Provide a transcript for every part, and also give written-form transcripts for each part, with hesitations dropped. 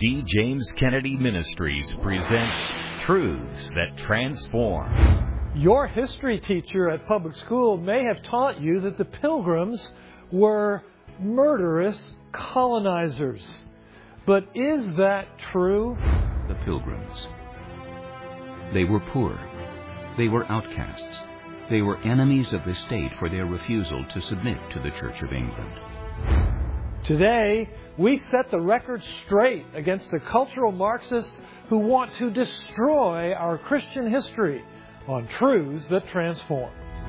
D. James Kennedy Ministries presents Truths That Transform. Your history teacher at public school may have taught you that the Pilgrims were murderous colonizers. But is that true? The Pilgrims. They were poor. They were outcasts. They were enemies of the state for their refusal to submit to the Church of England. Today, we set the record straight against the cultural Marxists who want to destroy our Christian history on Truths That Transform.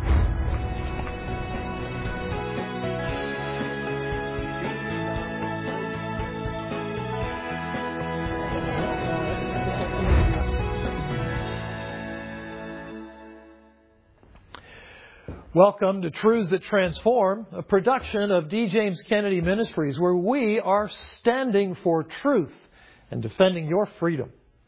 Welcome to Truths That Transform, a production of D. James Kennedy Ministries, where we are standing for truth and defending your freedom.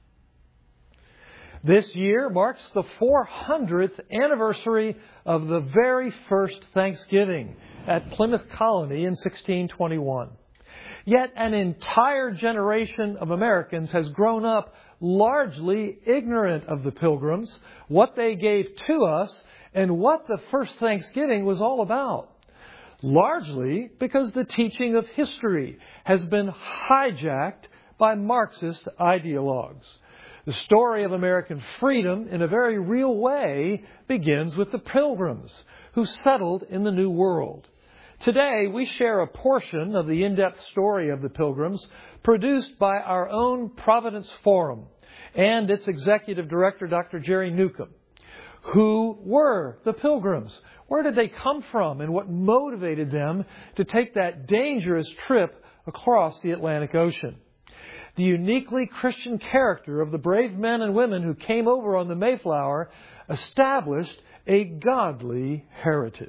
This year marks the 400th anniversary of the very first Thanksgiving at Plymouth Colony in 1621. Yet an entire generation of Americans has grown up largely ignorant of the Pilgrims, what they gave to us, and what the first Thanksgiving was all about. Largely because the teaching of history has been hijacked by Marxist ideologues. The story of American freedom, in a very real way, begins with the Pilgrims, who settled in the New World. Today, we share a portion of the in-depth story of the Pilgrims produced by our own Providence Forum and its executive director, Dr. Jerry Newcomb. Who were the Pilgrims? Where did they come from, and what motivated them to take that dangerous trip across the Atlantic Ocean? The uniquely Christian character of the brave men and women who came over on the Mayflower established a godly heritage.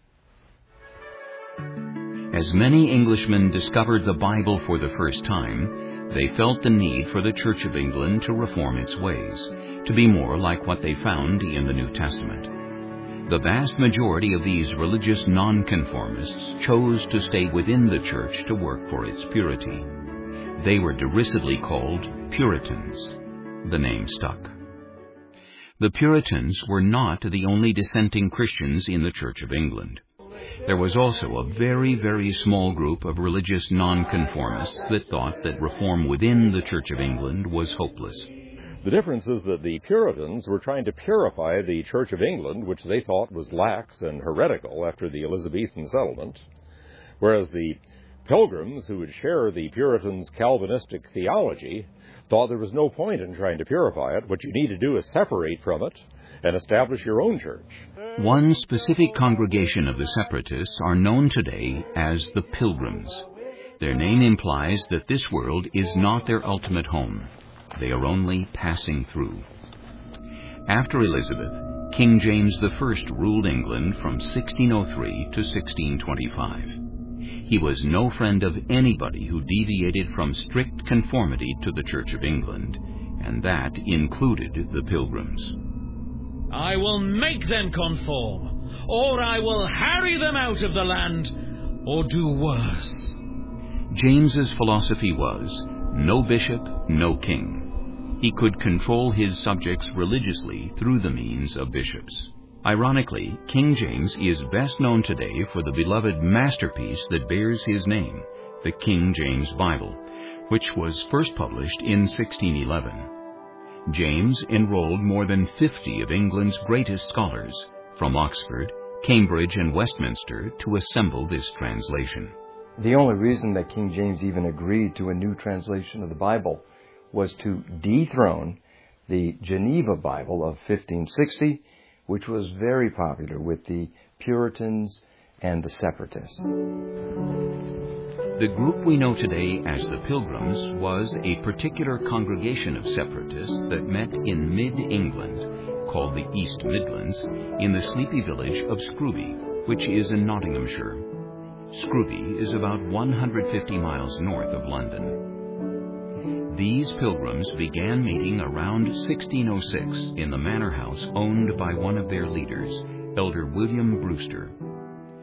As many Englishmen discovered the Bible for the first time, they felt the need for the Church of England to reform its ways, to be more like what they found in the New Testament. The vast majority of these religious nonconformists chose to stay within the Church to work for its purity. They were derisively called Puritans. The name stuck. The Puritans were not the only dissenting Christians in the Church of England. There was also a very, very small group of religious nonconformists that thought that reform within the Church of England was hopeless. The difference is that the Puritans were trying to purify the Church of England, which they thought was lax and heretical after the Elizabethan settlement, whereas the Pilgrims, who would share the Puritans' Calvinistic theology, thought there was no point in trying to purify it. What you need to do is separate from it and establish your own church. One specific congregation of the Separatists are known today as the Pilgrims. Their name implies that this world is not their ultimate home. They are only passing through. After Elizabeth, King James I ruled England from 1603 to 1625. He was no friend of anybody who deviated from strict conformity to the Church of England, and that included the Pilgrims. I will make them conform, or I will harry them out of the land, or do worse. James's philosophy was, no bishop, no king. He could control his subjects religiously through the means of bishops. Ironically, King James is best known today for the beloved masterpiece that bears his name, the King James Bible, which was first published in 1611. James enrolled more than 50 of England's greatest scholars, from Oxford, Cambridge, and Westminster, to assemble this translation. The only reason that King James even agreed to a new translation of the Bible was to dethrone the Geneva Bible of 1560, which was very popular with the Puritans and the Separatists. The group we know today as the Pilgrims was a particular congregation of separatists that met in mid-England, called the East Midlands, in the sleepy village of Scrooby, which is in Nottinghamshire. Scrooby is about 150 miles north of London. These Pilgrims began meeting around 1606 in the manor house owned by one of their leaders, Elder William Brewster.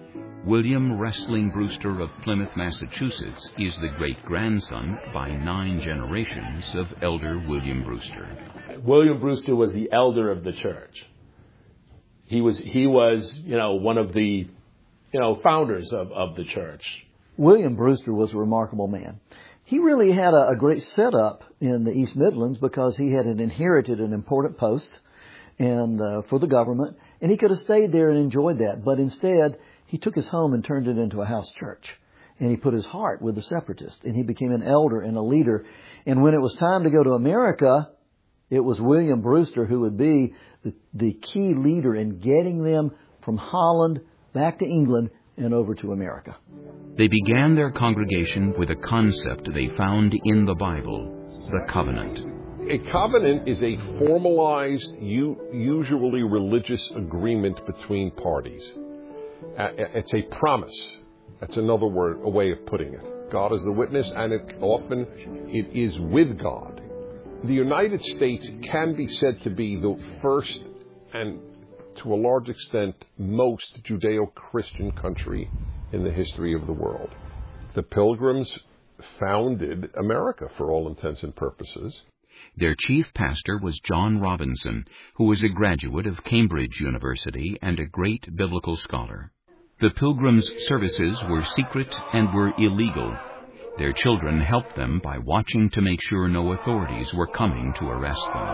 William Wrestling Brewster of Plymouth, Massachusetts, is the great-grandson by 9 generations of Elder William Brewster. William Brewster was the elder of the church. He was, one of the, founders of the church. William Brewster was a remarkable man. He really had a great setup in the East Midlands because he had inherited an important post and for the government, and he could have stayed there and enjoyed that. But instead, he took his home and turned it into a house church. And he put his heart with the separatists, and he became an elder and a leader. And when it was time to go to America, it was William Brewster who would be the key leader in getting them from Holland back to England and over to America. They began their congregation with a concept they found in the Bible, the covenant. A covenant is a formalized, usually religious agreement between parties. It's a promise. That's another word, a way of putting it. God is the witness, and it is with God. The United States can be said to be the first and, to a large extent, most Judeo-Christian country in the history of the world. The Pilgrims founded America for all intents and purposes. Their chief pastor was John Robinson, who was a graduate of Cambridge University and a great biblical scholar. The Pilgrims' services were secret and were illegal. Their children helped them by watching to make sure no authorities were coming to arrest them.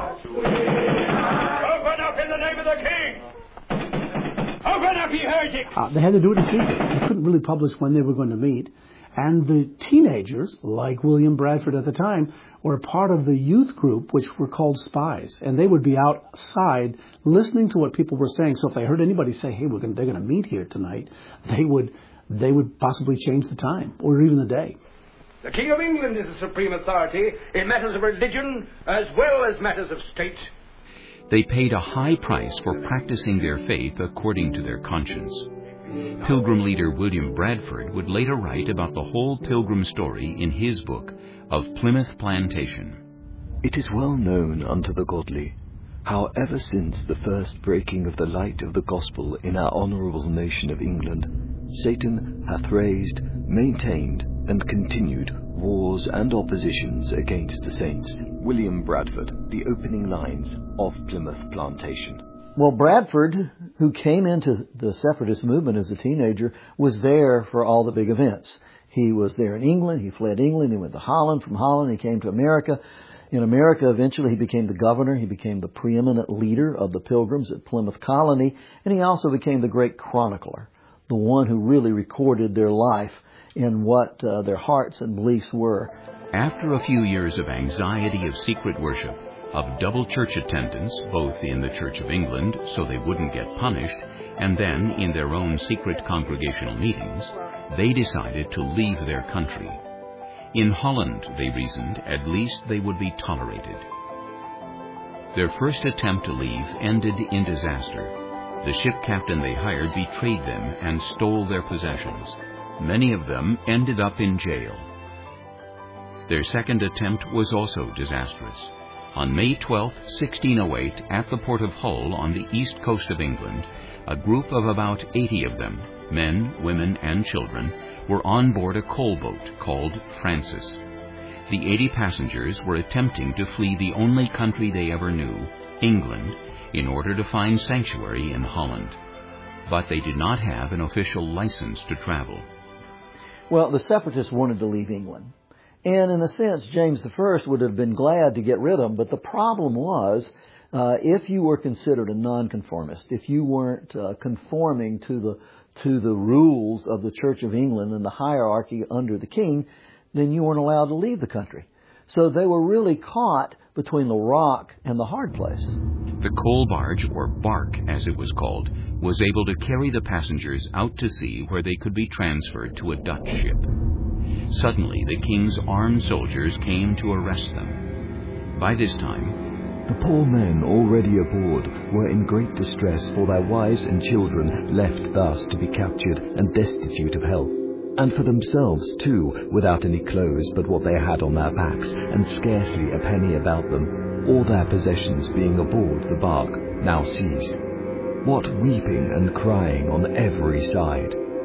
Open up in the name of the King! Open up, ye heretics! They had to do it in secret. They couldn't really publish when they were going to meet. And the teenagers, like William Bradford at the time, were part of the youth group, which were called spies. And they would be outside listening to what people were saying. So if they heard anybody say, hey, they're going to meet here tonight, they would possibly change the time or even the day. The King of England is the supreme authority in matters of religion as well as matters of state. They paid a high price for practicing their faith according to their conscience. Pilgrim leader William Bradford would later write about the whole Pilgrim story in his book of Plymouth Plantation. It is well known unto the godly, how ever since the first breaking of the light of the gospel in our honourable nation of England, Satan hath raised, maintained, and continued wars and oppositions against the saints. William Bradford, the opening lines of Plymouth Plantation. Well, Bradford, who came into the separatist movement as a teenager, was there for all the big events. He was there in England. He fled England. He went to Holland. From Holland, he came to America. In America, eventually, he became the governor. He became the preeminent leader of the Pilgrims at Plymouth Colony. And he also became the great chronicler, the one who really recorded their life and what their hearts and beliefs were. After a few years of anxiety of secret worship, of double church attendance, both in the Church of England so they wouldn't get punished, and then in their own secret congregational meetings, they decided to leave their country. In Holland, they reasoned, at least they would be tolerated. Their first attempt to leave ended in disaster. The ship captain they hired betrayed them and stole their possessions. Many of them ended up in jail. Their second attempt was also disastrous. On May 12, 1608, at the port of Hull on the east coast of England, a group of about 80 of them, men, women, and children, were on board a coal boat called Francis. The 80 passengers were attempting to flee the only country they ever knew, England, in order to find sanctuary in Holland. But they did not have an official license to travel. Well, the separatists wanted to leave England. And in a sense, James I would have been glad to get rid of them. But the problem was, if you were considered a nonconformist, if you weren't conforming to the rules of the Church of England and the hierarchy under the king, then you weren't allowed to leave the country. So they were really caught between the rock and the hard place. The coal barge, or bark as it was called, was able to carry the passengers out to sea where they could be transferred to a Dutch ship. Suddenly, the king's armed soldiers came to arrest them. By this time, the poor men already aboard were in great distress for their wives and children left thus to be captured and destitute of help, and for themselves too, without any clothes but what they had on their backs, and scarcely a penny about them, all their possessions being aboard the bark, now seized. What weeping and crying on every side!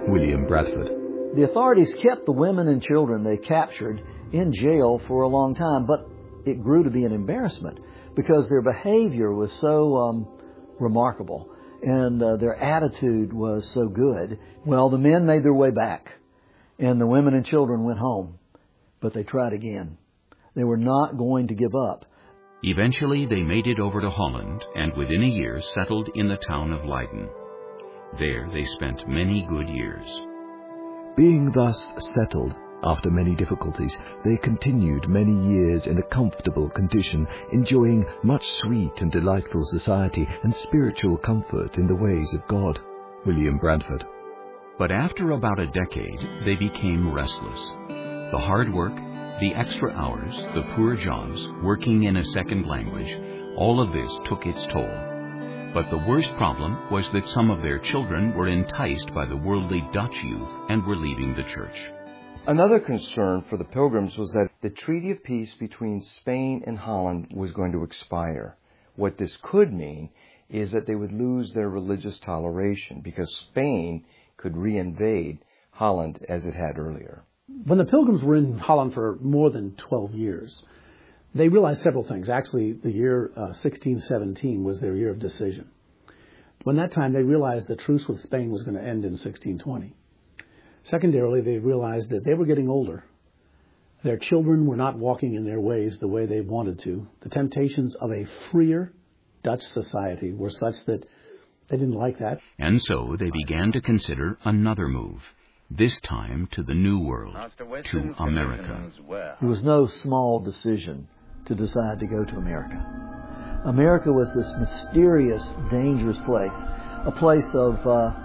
William Bradford. The authorities kept the women and children they captured in jail for a long time, but it grew to be an embarrassment because their behavior was so remarkable and their attitude was so good. Well, the men made their way back and the women and children went home, but they tried again. They were not going to give up. Eventually they made it over to Holland and within a year settled in the town of Leiden. There they spent many good years. Being thus settled, after many difficulties, they continued many years in a comfortable condition, enjoying much sweet and delightful society and spiritual comfort in the ways of God. William Bradford. But after about a decade, they became restless. The hard work, the extra hours, the poor jobs, working in a second language, all of this took its toll. But the worst problem was that some of their children were enticed by the worldly Dutch youth and were leaving the church. Another concern for the Pilgrims was that the Treaty of Peace between Spain and Holland was going to expire. What this could mean is that they would lose their religious toleration because Spain could reinvade Holland as it had earlier. When the Pilgrims were in Holland for more than 12 years, they realized several things. Actually, the year 1617 was their year of decision. When that time, they realized the truce with Spain was going to end in 1620. Secondarily, they realized that they were getting older. Their children were not walking in their ways the way they wanted to. The temptations of a freer Dutch society were such that they didn't like that. And so they began to consider another move, this time to the New World, to America. It was no small decision to decide to go to America. America was this mysterious, dangerous place, a place of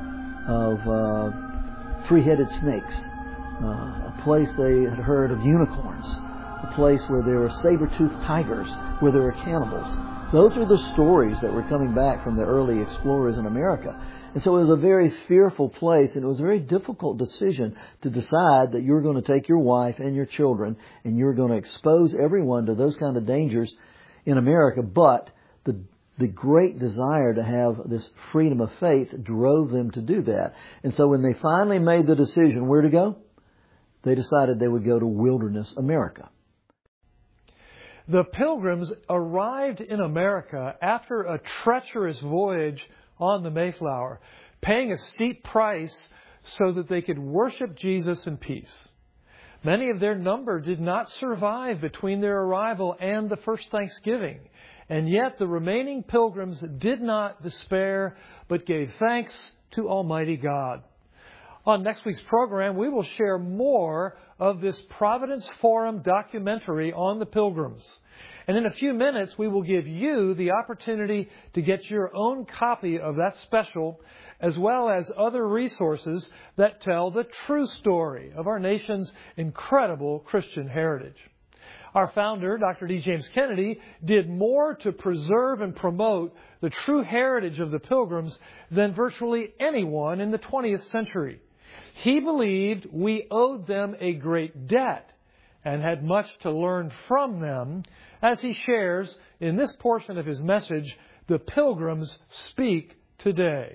three-headed snakes, a place they had heard of unicorns, a place where there were saber-toothed tigers, where there were cannibals. Those were the stories that were coming back from the early explorers in America. And so it was a very fearful place, and it was a very difficult decision to decide that you're going to take your wife and your children and you're going to expose everyone to those kind of dangers in America. But the great desire to have this freedom of faith drove them to do that. And so when they finally made the decision where to go, they decided they would go to Wilderness America. The Pilgrims arrived in America after a treacherous voyage on the Mayflower, paying a steep price so that they could worship Jesus in peace. Many of their number did not survive between their arrival and the first Thanksgiving, and yet the remaining pilgrims did not despair, but gave thanks to Almighty God. On next week's program, we will share more of this Providence Forum documentary on the Pilgrims. And in a few minutes, we will give you the opportunity to get your own copy of that special, as well as other resources that tell the true story of our nation's incredible Christian heritage. Our founder, Dr. D. James Kennedy, did more to preserve and promote the true heritage of the Pilgrims than virtually anyone in the 20th century. He believed we owed them a great debt and had much to learn from them, as he shares in this portion of his message, The Pilgrims Speak Today.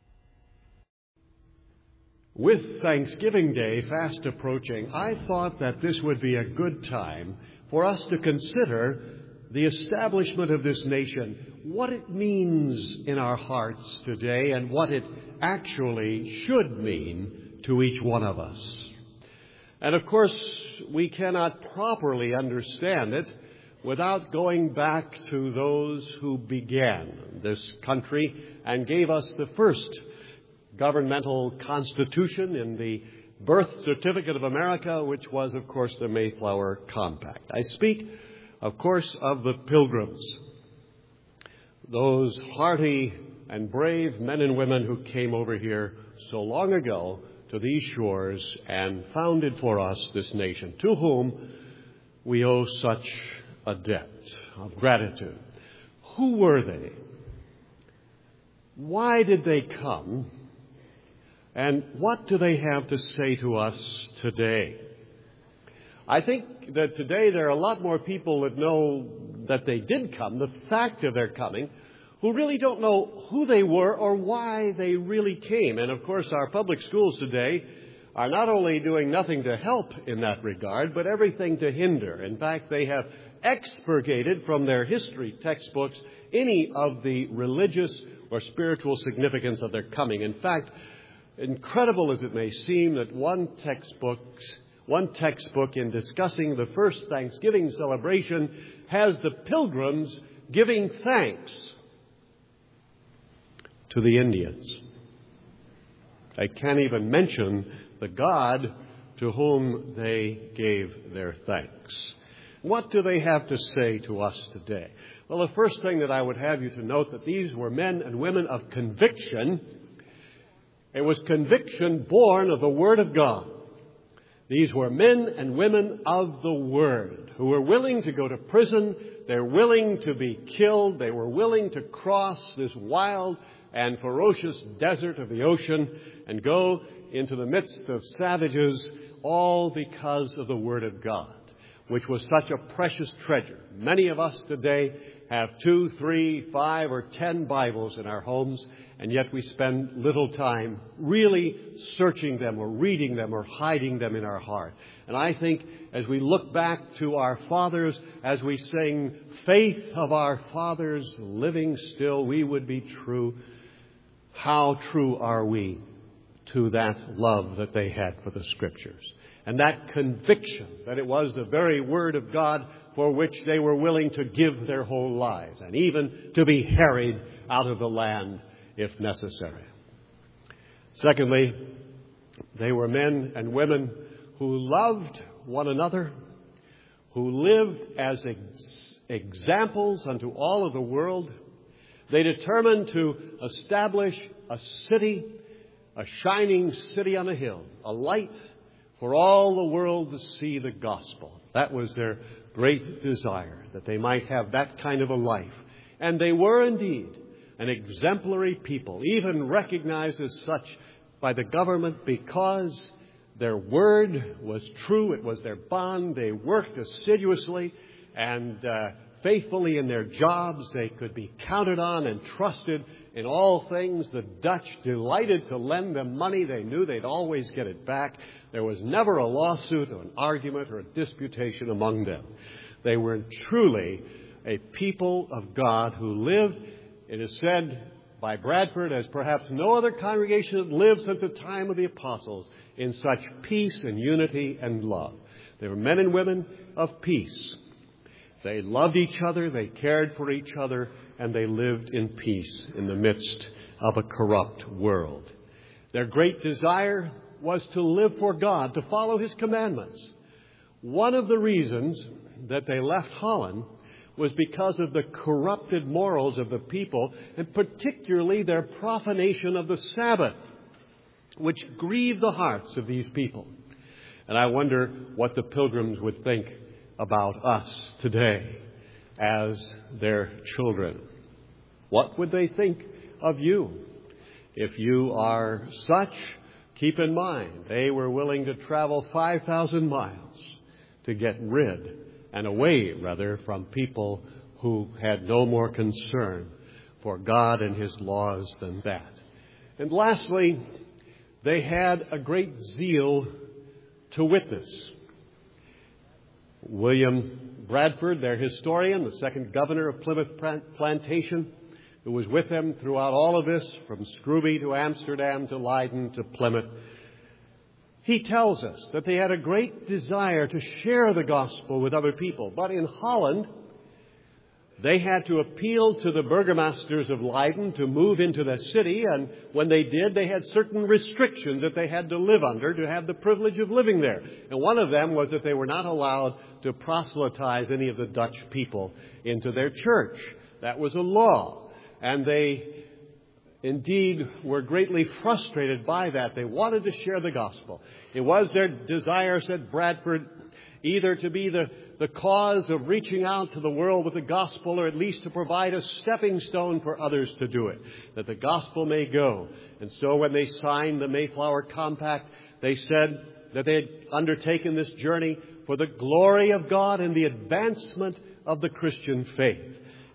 With Thanksgiving Day fast approaching, I thought that this would be a good time for us to consider the establishment of this nation, what it means in our hearts today, and what it actually should mean to each one of us. And of course, we cannot properly understand it without going back to those who began this country and gave us the first governmental constitution in the birth certificate of America, which was, of course, the Mayflower Compact. I speak, of course, of the Pilgrims, those hardy and brave men and women who came over here so long ago to these shores and founded for us this nation, to whom we owe such a debt of gratitude. Who were they? Why did they come? And what do they have to say to us today? I think that today there are a lot more people that know that they did come, the fact of their coming, who really don't know who they were or why they really came. And of course, our public schools today are not only doing nothing to help in that regard, but everything to hinder. In fact, they have expurgated from their history textbooks any of the religious or spiritual significance of their coming. In fact, incredible as it may seem, that one textbook in discussing the first Thanksgiving celebration has the Pilgrims giving thanks to the Indians. I can't even mention the God to whom they gave their thanks. What do they have to say to us today? Well, the first thing that I would have you to note that these were men and women of conviction. It was conviction born of the Word of God. These were men and women of the Word who were willing to go to prison. They're willing to be killed. They were willing to cross this wild and ferocious desert of the ocean and go into the midst of savages, all because of the Word of God, which was such a precious treasure. Many of us today have 2, 3, 5, or 10 Bibles in our homes, and yet we spend little time really searching them or reading them or hiding them in our heart. And I think as we look back to our fathers, as we sing, "Faith of our fathers living still," we would be true. How true are we to that love that they had for the Scriptures? And that conviction that it was the very Word of God for which they were willing to give their whole lives, and even to be harried out of the land if necessary. Secondly, they were men and women who loved one another, who lived as examples unto all of the world. They determined to establish a city, a shining city on a hill, a light for all the world to see the gospel. That was their great desire, that they might have that kind of a life. And they were indeed an exemplary people, even recognized as such by the government because their word was true. It was their bond. They worked assiduously and faithfully in their jobs. They could be counted on and trusted in all things. The Dutch delighted to lend them money. They knew they'd always get it back. There was never a lawsuit or an argument or a disputation among them. They were truly a people of God who lived, it is said by Bradford, as perhaps no other congregation had lived since the time of the apostles, in such peace and unity and love. They were men and women of peace. They loved each other, they cared for each other, and they lived in peace in the midst of a corrupt world. Their great desire was to live for God, to follow His commandments. One of the reasons that they left Holland was because of the corrupted morals of the people, and particularly their profanation of the Sabbath, which grieved the hearts of these people. And I wonder what the Pilgrims would think about us today as their children. What would they think of you? If you are such, keep in mind, they were willing to travel 5,000 miles to get rid and away, rather, from people who had no more concern for God and His laws than that. And lastly, they had a great zeal to witness. William Bradford, their historian, the second governor of Plymouth Plantation, who was with them throughout all of this, from Scrooby to Amsterdam to Leiden to Plymouth, he tells us that they had a great desire to share the gospel with other people. But in Holland, they had to appeal to the burgomasters of Leiden to move into the city, and when they did, they had certain restrictions that they had to live under to have the privilege of living there. And one of them was that they were not allowed to proselytize any of the Dutch people into their church. That was a law, and they indeed were greatly frustrated by that. They wanted to share the gospel. It was their desire, said Bradford, either to be the cause of reaching out to the world with the gospel, or at least to provide a stepping stone for others to do it, that the gospel may go. And so when they signed the Mayflower Compact, they said that they had undertaken this journey for the glory of God and the advancement of the Christian faith.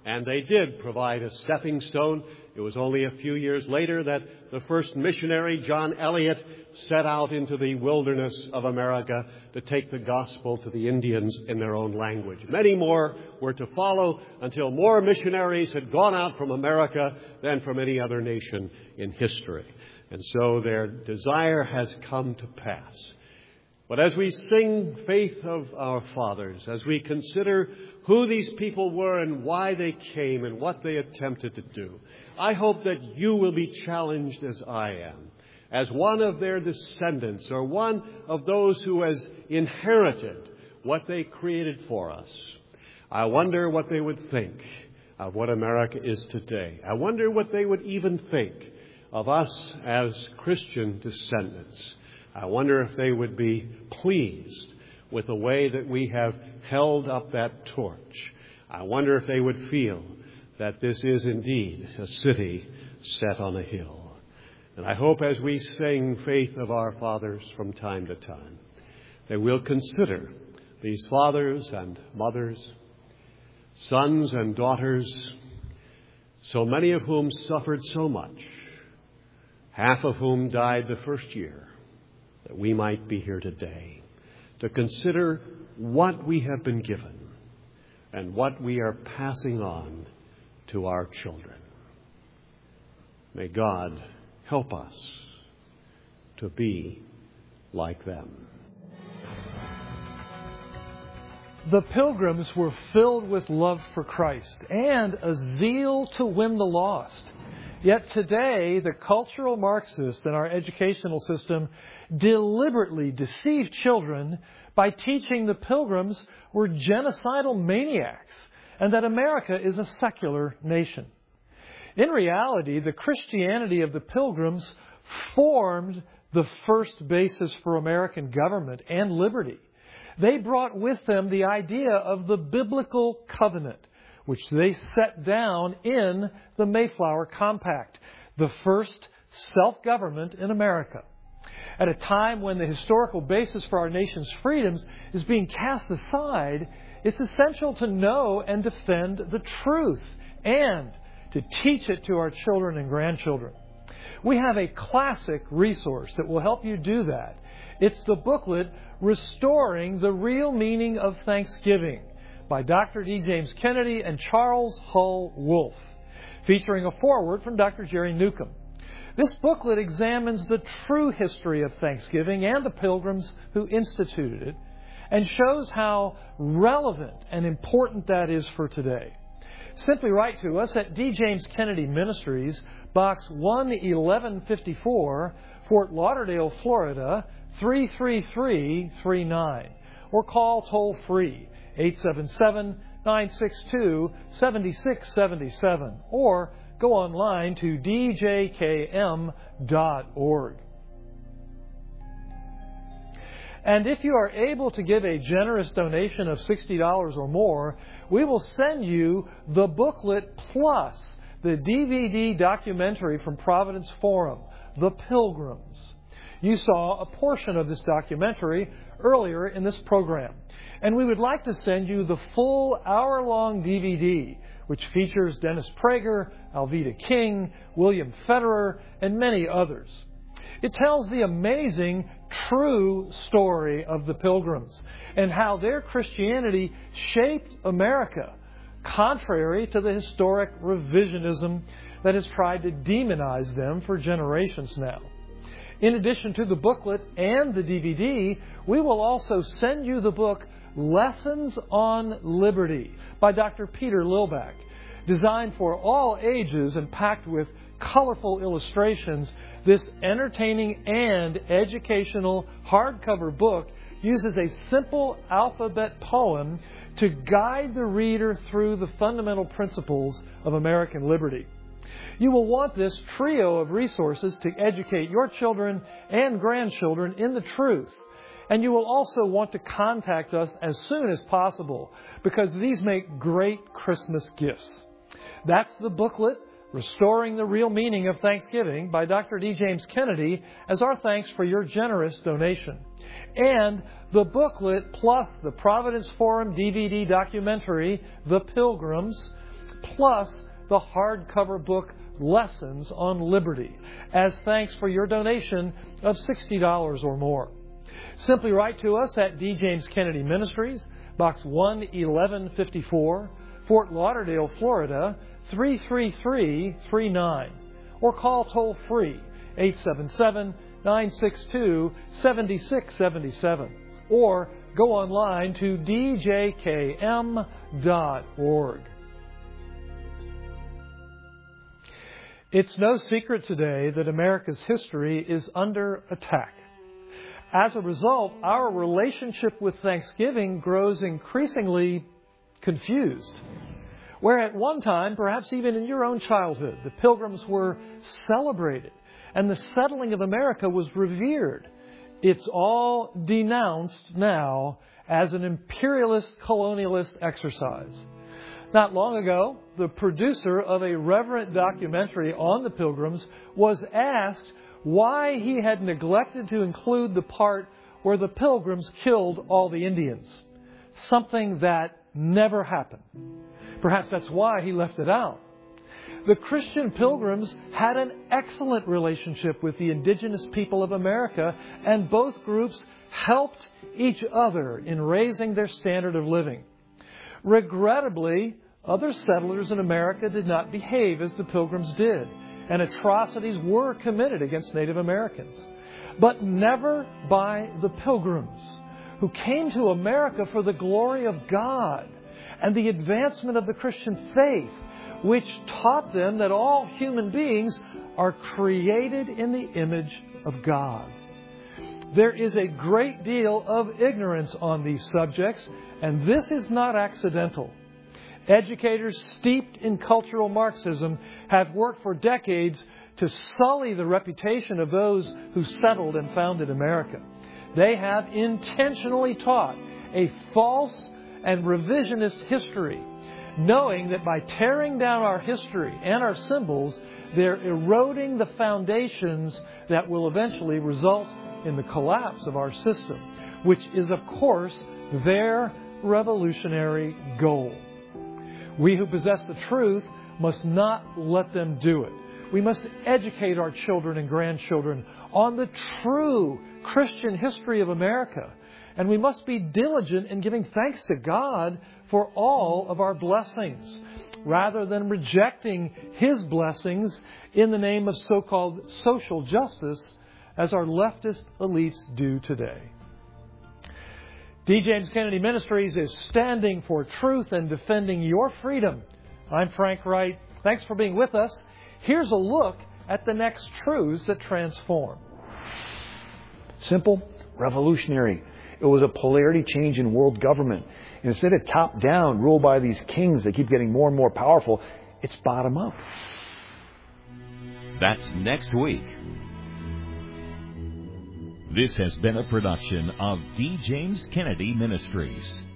And they did provide a stepping stone. It was only a few years later that the first missionary, John Eliot, set out into the wilderness of America to take the gospel to the Indians in their own language. Many more were to follow until more missionaries had gone out from America than from any other nation in history. And so their desire has come to pass. But as we sing Faith of Our Fathers, as we consider who these people were and why they came and what they attempted to do, I hope that you will be challenged as I am, as one of their descendants or one of those who has inherited what they created for us. I wonder what they would think of what America is today. I wonder what they would even think of us as Christian descendants. I wonder if they would be pleased with the way that we have held up that torch. I wonder if they would feel that this is indeed a city set on a hill. And I hope as we sing Faith of Our Fathers from time to time, that we'll consider these fathers and mothers, sons and daughters, so many of whom suffered so much, half of whom died the first year, that we might be here today to consider what we have been given and what we are passing on to our children. May God help us to be like them. The Pilgrims were filled with love for Christ and a zeal to win the lost. Yet today, the cultural Marxists in our educational system deliberately deceive children by teaching the Pilgrims were genocidal maniacs and that America is a secular nation. In reality, the Christianity of the Pilgrims formed the first basis for American government and liberty. They brought with them the idea of the biblical covenant, which they set down in the Mayflower Compact, the first self-government in America. At a time when the historical basis for our nation's freedoms is being cast aside, it's essential to know and defend the truth and to teach it to our children and grandchildren. We have a classic resource that will help you do that. It's the booklet, Restoring the Real Meaning of Thanksgiving, by Dr. D. James Kennedy and Charles Hull Wolfe, featuring a foreword from Dr. Jerry Newcomb. This booklet examines the true history of Thanksgiving and the Pilgrims who instituted it, and shows how relevant and important that is for today. Simply write to us at D. James Kennedy Ministries, Box 11154, Fort Lauderdale, Florida, 33339, or call toll-free 877-962-7677, or go online to djkm.org. And if you are able to give a generous donation of $60 or more, we will send you the booklet plus the DVD documentary from Providence Forum, The Pilgrims. You saw a portion of this documentary earlier in this program. And we would like to send you the full hour-long DVD, which features Dennis Prager, Alveda King, William Federer, and many others. It tells the amazing, true story of the Pilgrims and how their Christianity shaped America, contrary to the historic revisionism that has tried to demonize them for generations now. In addition to the booklet and the DVD, we will also send you the book Lessons on Liberty by Dr. Peter Lilback, designed for all ages and packed with colorful illustrations. This entertaining and educational hardcover book uses a simple alphabet poem to guide the reader through the fundamental principles of American liberty. You will want this trio of resources to educate your children and grandchildren in the truth. And you will also want to contact us as soon as possible, because these make great Christmas gifts. That's the booklet, Restoring the Real Meaning of Thanksgiving, by Dr. D. James Kennedy, as our thanks for your generous donation. And the booklet plus the Providence Forum DVD documentary, The Pilgrims, plus the hardcover book Lessons on Liberty, as thanks for your donation of $60 or more. Simply write to us at D. James Kennedy Ministries, Box 11154, Fort Lauderdale, Florida, 33339, or call toll-free 877-962-7677, or go online to djkm.org. It's no secret today that America's history is under attack. As a result, our relationship with Thanksgiving grows increasingly confused. Where at one time, perhaps even in your own childhood, the Pilgrims were celebrated and the settling of America was revered, it's all denounced now as an imperialist colonialist exercise. Not long ago, the producer of a reverent documentary on the Pilgrims was asked why he had neglected to include the part where the Pilgrims killed all the Indians, something that never happened. Perhaps that's why he left it out. The Christian Pilgrims had an excellent relationship with the indigenous people of America, and both groups helped each other in raising their standard of living. Regrettably, other settlers in America did not behave as the Pilgrims did, and atrocities were committed against Native Americans. But never by the Pilgrims, who came to America for the glory of God and the advancement of the Christian faith, which taught them that all human beings are created in the image of God. There is a great deal of ignorance on these subjects, and this is not accidental. Educators steeped in cultural Marxism have worked for decades to sully the reputation of those who settled and founded America. They have intentionally taught a false and revisionist history, knowing that by tearing down our history and our symbols, they're eroding the foundations that will eventually result in the collapse of our system, which is, of course, their revolutionary goal. We who possess the truth must not let them do it. We must educate our children and grandchildren on the true Christian history of America. And we must be diligent in giving thanks to God for all of our blessings, rather than rejecting His blessings in the name of so-called social justice, as our leftist elites do today. D. James Kennedy Ministries is standing for truth and defending your freedom. I'm Frank Wright. Thanks for being with us. Here's a look at the next truths that transform. Simple, revolutionary. It was a polarity change in world government. Instead of top-down, ruled by these kings that keep getting more and more powerful, it's bottom-up. That's next week. This has been a production of D. James Kennedy Ministries.